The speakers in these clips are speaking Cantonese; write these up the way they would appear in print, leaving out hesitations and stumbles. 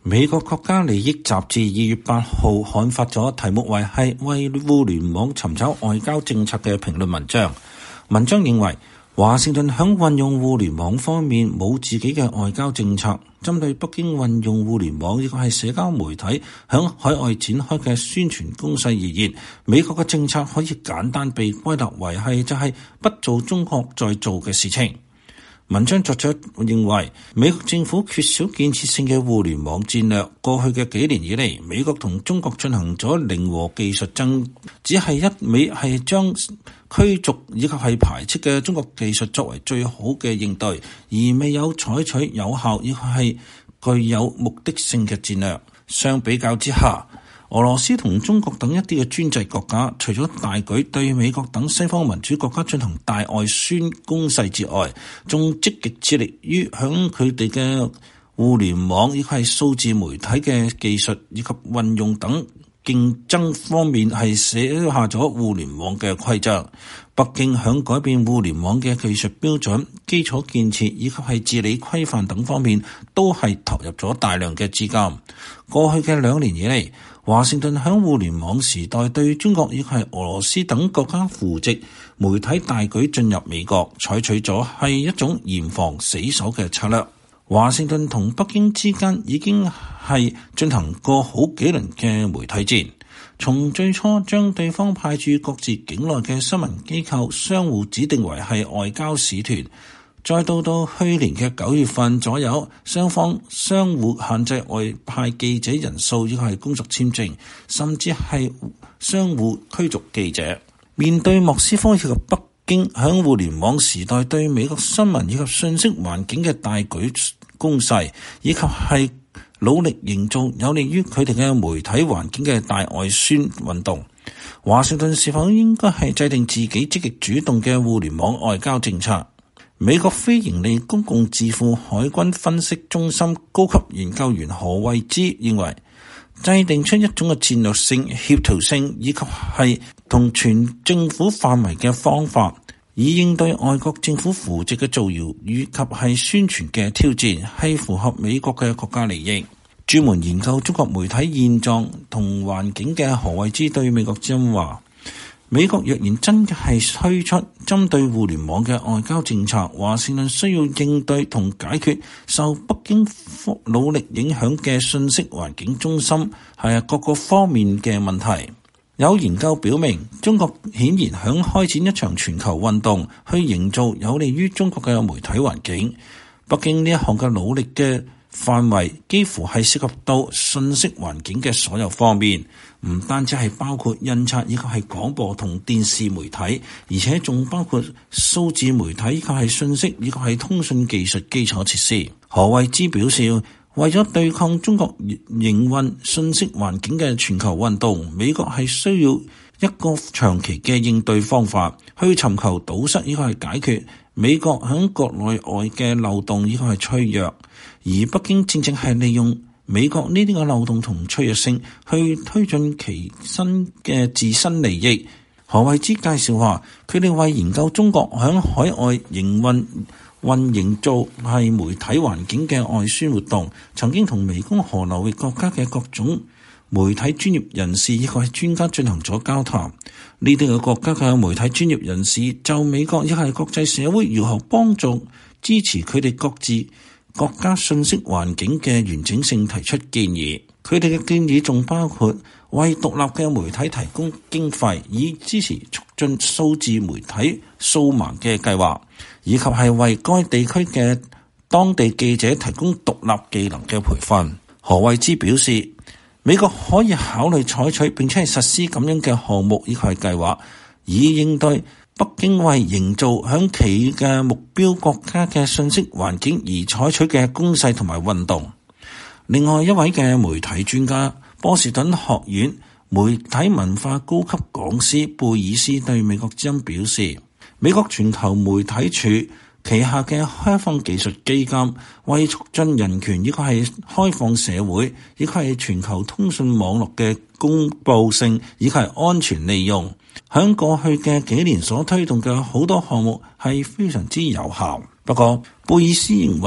美國國家利益雜誌2月8號刊發咗題目為係為互聯網尋找外交政策嘅評論文章。文章認為華盛頓響運用互聯網方面冇自己嘅外交政策，針對北京運用互聯網呢個係社交媒體響海外展開嘅宣傳攻勢而言，美國嘅政策可以簡單被歸納為係就係不做中國在做嘅事情。文章作者認為，美國政府缺少建設性嘅互聯網戰略。過去嘅幾年以嚟，美國同中國進行咗零和技術爭，只係一味係將驅逐以及係排斥嘅中國技術作為最好嘅應對，而未有採取有效以及係具有目的性嘅戰略。相比較之下，俄羅斯同中國等一啲嘅專制國家，除咗大舉對美國等西方民主國家進行大外宣攻勢之外，仲積極致力於響佢哋嘅互聯網以及係數字媒體嘅技術以及運用等競爭方面係寫下咗互聯網嘅規則。北京響改變互聯網嘅技術標準、基礎建設以及係治理規範等方面，都係投入咗大量嘅資金。過去嘅2年以嚟，華盛頓響互聯網時代對中國以及係俄羅斯等國家扶植媒體大舉進入美國，採取咗係一種嚴防死守嘅策略。華盛頓同北京之間已經係進行過好幾輪嘅媒體戰，從最初將對方派駐各自境內嘅新聞機構相互指定為係外交使團，再到去年嘅9月份左右，雙方相互限制外派記者人數以及係工作簽證，甚至係相互驅逐記者。面對莫斯科以及北京響互聯網時代對美國新聞以及信息環境嘅大舉攻勢，以及係努力營造有利於佢哋嘅媒體環境嘅大外宣運動，華盛頓是否應該係制定自己積極主動嘅互聯網外交政策？美國非營利公共智庫海軍分析中心高級研究員何惠之認為，制定出一種嘅戰略性、協調性以及係同全政府範圍嘅方法，以應對外國政府扶植嘅造謠以及係宣傳嘅挑戰，係符合美國嘅國家利益。專門研究中國媒體現狀同環境嘅何惠之對美國之音話，美國若然真係推出針對互聯網嘅外交政策，華盛頓需要應對同解決受北京努力影響嘅信息環境中心係各個方面嘅問題。有研究表明，中國顯然響開展一場全球運動，去營造有利於中國嘅媒體環境。北京呢一項嘅努力嘅範圍幾乎係涉及到信息環境嘅所有方面，唔單止係包括印刷以及係廣播同電視媒體，而且仲包括數字媒體以及係信息以及係通訊技術基礎設施。何惠之表示，為咗對抗中國營運信息環境嘅全球運動，美國係需要一個長期嘅應對方法，去尋求堵塞以及係解決美國響國內外嘅漏洞以及係脆弱，而北京正正係利用美國呢啲嘅漏洞同脆弱性去推進其新嘅自身利益。何惠之介紹話，佢哋為研究中國響海外營造係媒體環境嘅外宣活動，曾經同湄公河流域國家嘅各種媒體專業人士以及係專家進行咗交談。呢啲嘅國家嘅媒體專業人士就美國亦係國際社會如何幫助支持佢哋各自國家信息環境嘅完整性提出建議。佢哋嘅建議仲包括為獨立嘅媒體提供經費，以支持促進數字媒體掃盲嘅計劃，以及係為該地區嘅當地記者提供獨立技能嘅培訓。何惠之表示，美國可以考慮採取並且係實施咁樣嘅項目以及係計劃，以應對北京為營造響其嘅目標國家嘅信息環境而採取嘅攻勢同埋運動。另外一位嘅媒體專家，波士頓學院媒體文化高級講師貝爾斯對美國之音表示，美國全球媒體處旗下嘅開放技術基金，為促進人權以及係開放社會以及係全球通訊網絡嘅公佈性以及係安全利用，響過去嘅幾年所推動嘅好多項目係非常之有效。不過貝爾斯認為，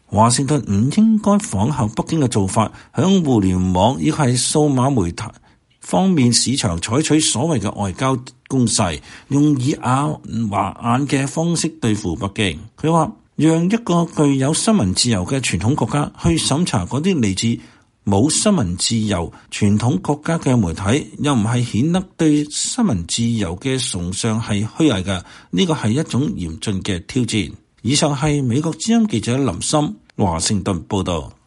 華盛頓唔應該仿效北京嘅做法，響互聯網亦係數碼媒體方面市場採取所謂嘅外交攻勢，用以啞華眼嘅方式對付北京。佢話，讓一個具有新聞自由嘅傳統國家去審查嗰啲嚟自冇新聞自由傳統國家嘅媒體，又唔係顯得對新聞自由嘅崇尚係虛偽嘅，呢個係一種嚴峻嘅挑戰。以上係美國之音記者林森華盛頓報道。